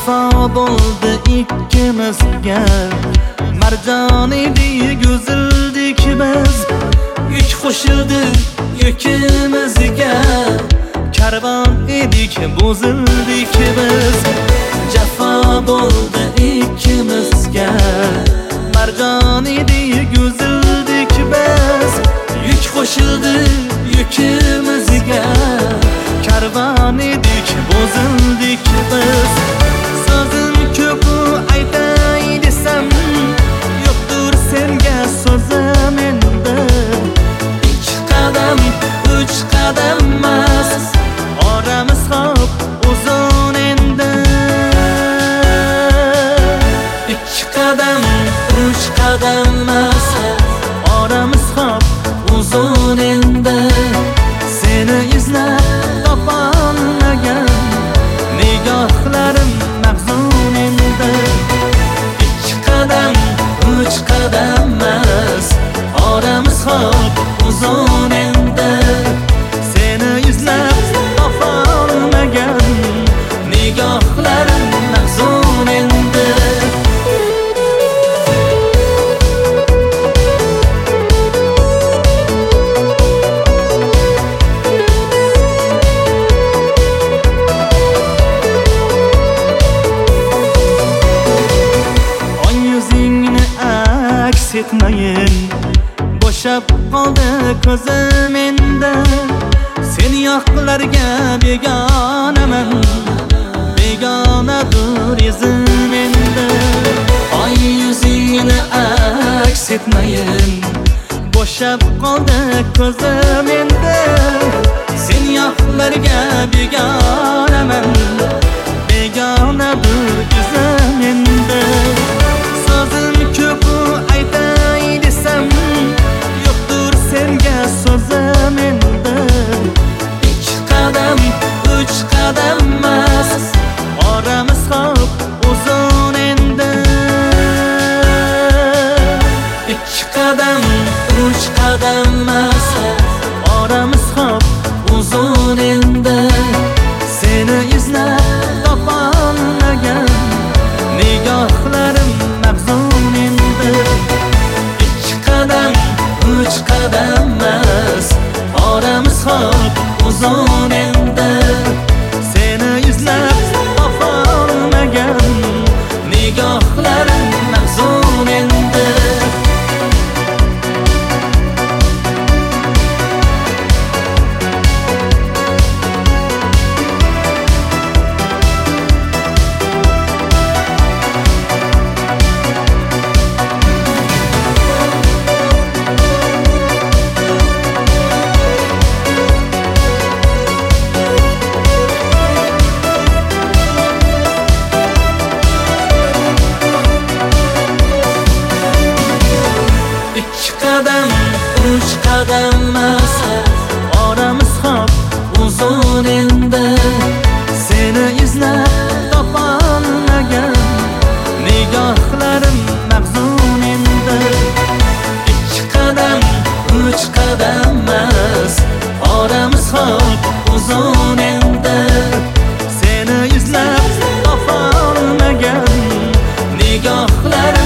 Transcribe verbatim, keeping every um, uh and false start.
Jafo bo'ldi ikkimizga, marjon edik, go'zildik biz. Yuk qo'shildi yukimizga, karvon edik, bo'zildik biz. Jafo bo'ldi ikkimizga, marjon edik, go'zildik biz. Yuk qo'shildi yukimizga, karvon edik, bo'zildik biz. So'zim ko'p aytay desam, yo'qdir senga so'zim endi. Ikki qadam, uch qadam emas, oramiz hop uzun endi. Ikki qadam, uch qadam emas, oramiz hop uzun endi. Seni izlab topolmagan nigohlarim mahzun endi. Ikki qadam, uch qadam emas, oramiz hop uzun endi. Seni izlab topolmagan nigohlarim mahzun endi. Etmayin, bo'shab qoldi ko'zim endi. Sen yoqlarga begonaman, begonadir izim endi. Oy yuzingni aks etmayin, bo'shab qoldi ko'zim endi. Sen yoqlarga begonaman, begonadir izim endi. So'zim ko'p aytay desam, yo'qdir senga so'zim endi. Ikki qadam, uch qadam emas, oramiz hop uzun endi. Ikki qadam, uch qadam emas, oramiz hop uzun endi. Seni izlab topolmagan nigohlarim mahzun endi. Ikki qadam, uch qadam emas, oramiz hop uzun endi. Seni izlab topolmagan nigohlarim mahzun endi. Ikki qadam, uch qadam emas, oramiz hop uzun endi. Seni izlab topolmagan nigohlarim mahzun endi. Ikki qadam, uch qadam emas, oramiz hop uzun endi. Seni izlab topolmagan nigohlarim